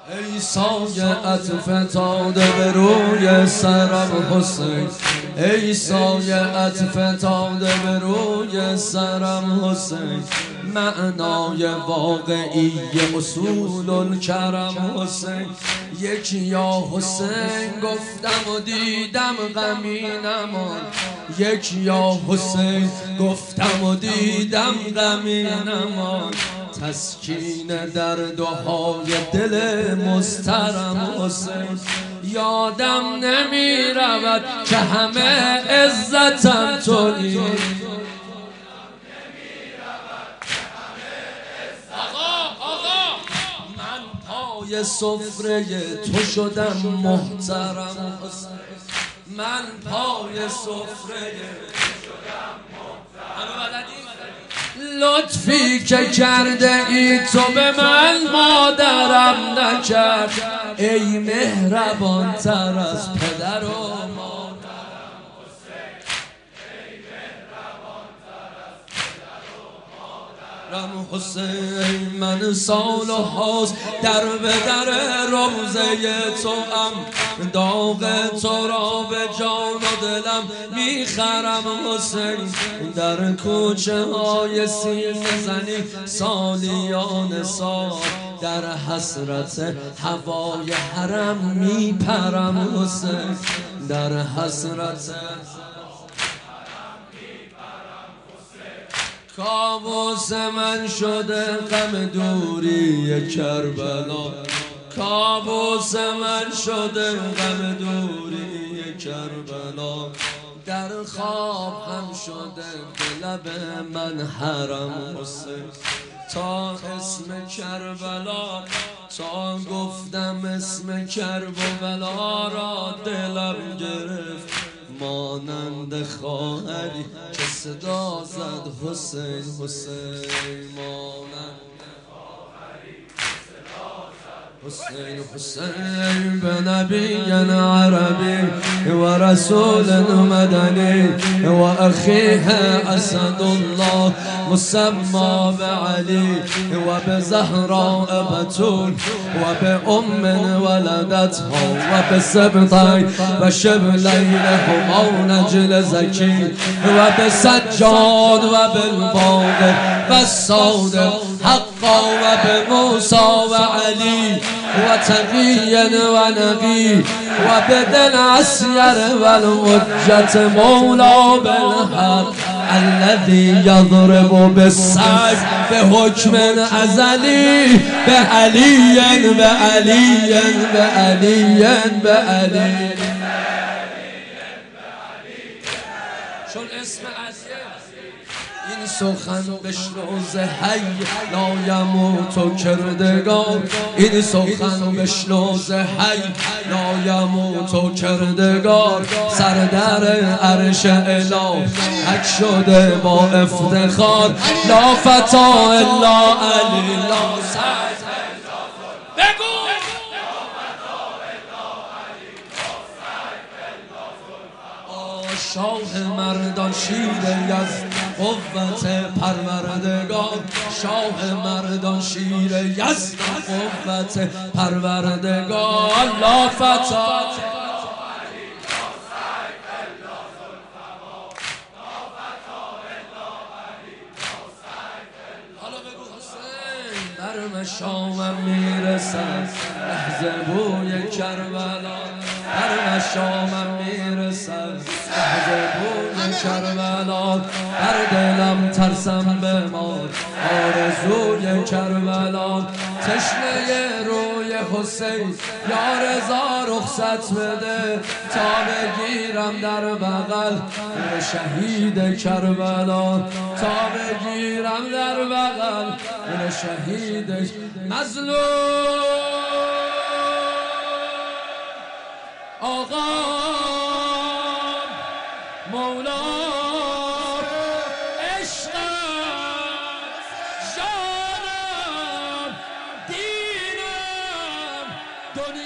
ای سایه عطف تاده به روی سرم حسین، ای سایه عطف تاده به روی سرم حسین، معنای واقعی اصول الکرم حسین. یکی یا حسین گفتم و دیدم غمی نمان، یکی یا حسین گفتم و دیدم غمی نمان. تسکین دردهای دل مضطرم حسین، یادم نمی رود که همه عزتم تویی. آقا من پای سفره تو شدم محترم حسین، من پای سفره تو شدم محترم. لطفی که کرده ای تو به من مادرم نکرد، ای مهربان تر از پدر و مادرم حسین، ای مهربان تر از پدر و مادرم حسین. من سال و هاست در به در روضه تو ام، داغ تو را به جان و دلم میخرم حسین. در کوچه های سینه زنی سالیان سال، در حسرت هوای حرم میپرم حسین، در حسرت کابوس من شده غم دوری کربلا، کابوس من شده غم دوری کربلا. در خواب هم شده به لب من حرم حسین، تا اسم کربلا، تا گفتم اسم کربلا را دلم گرفت، مانند خواهری که صدا زد حسین حسین، مانند حسین حسین. به نبی عربی و رسول مدنی و اخیه اسد الله مسمى بعلی و به زهراء بتول و به ام ولدتها و به سبطین و شبلین هما نجل زکی و به سجاد و بالباقر و صادق حقا و به موسی و علی و تقی و نبی و بدن عسیر و الحجت مولا بالحق الذي يضرب بالسيف بحكم ازلی به علی به علی به علی به علی. چون اسم این سخن بشنو ز حی لا یموت کردگار، این سخن بشنو ز حی لا یموت کردگار. سر در عرش اله حک شده با افتخار، لا فتا الا علی لا سعد. بگو شاه مردان شیر یزد قوت پروردگار، شاه مردان شیر یزد قوت پروردگار. لا فتا بر مشامم میرسد لحظه بوی کربلا، بر مشامم میرسد لحظه بوی کربلا. بر دلم ترسم بمار آرزوی کربلا، تشنه روی حسین یا رضا رخصت بده، تا بگیرم در بغل شهید کربلا، تا بگیرم در بغل شهید مظلوم. آقا مولا عشقم جانم دینم دنیا